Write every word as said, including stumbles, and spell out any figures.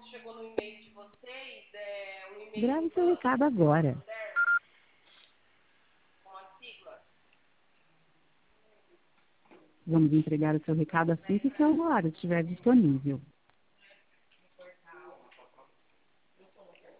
Grave seu recado agora. Vamos entregar o seu recado assim que o seu usuário estiver disponível.